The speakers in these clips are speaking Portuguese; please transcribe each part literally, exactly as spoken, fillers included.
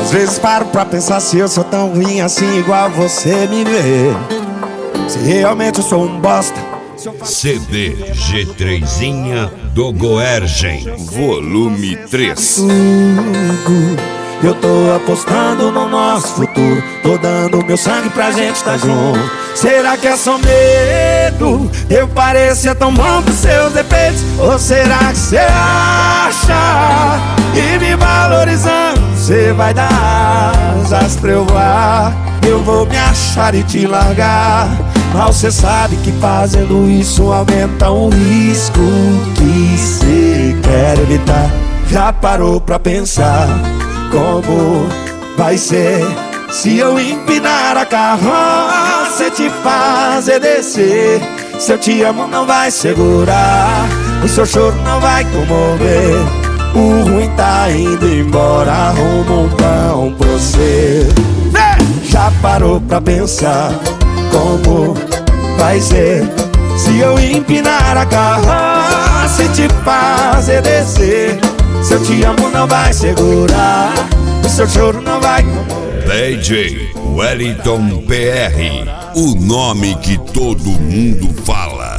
Às vezes paro pra pensar se eu sou tão ruim assim igual você me vê. Se realmente eu sou um bosta. C D G três do Goergen, volume três. Eu tô apostando no nosso futuro, tô dando meu sangue pra gente tá junto. Será que é só medo? Eu parecia tão bom pros seus defeitos. Ou será que cê acha que me valorizando cê vai dar asas pra eu voar? Eu vou me achar e te largar, mal cê sabe que fazendo isso aumenta o risco que cê quer evitar. Já parou pra pensar como vai ser se eu empinar a carroça e te fazer descer? Se eu te amo não vai segurar, o seu choro não vai comover. O ruim tá indo embora, arruma um pão pra você. Já parou pra pensar como vai ser se eu empinar a carroça e te fazer descer? Se eu te amo não vai segurar, o seu choro não vai comover. D J Wellington P R, o nome que todo mundo fala.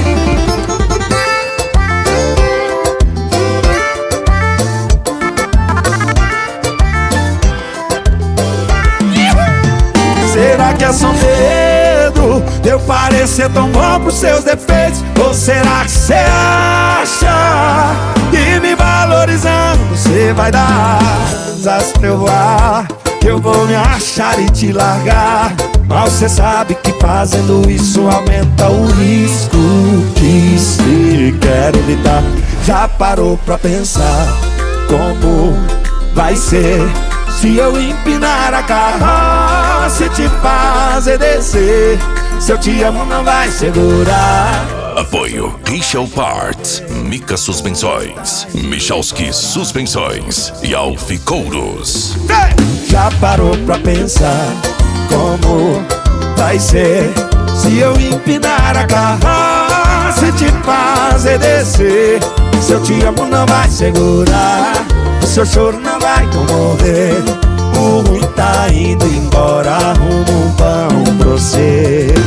Será que é só medo de eu parecer tão bom pros seus defeitos? Ou será que cê acha que me valorizando cê vai dar asas pra eu voar? Que eu vou me achar e te largar, mal cê sabe que fazendo isso aumenta o risco que cê quer evitar. Já parou pra pensar como vai ser se eu empinar a carroça e te fazer descer? Se eu te amo não vai segurar. Apoio Kichel Parts, Mica Suspensões, Michalski Suspensões e Alfi Couros. Já parou pra pensar como vai ser se eu empinar a carroça e te fazer descer? Se eu te amo não vai segurar, o seu choro não vai comover. O ruim tá indo embora, arruma um pão pra você.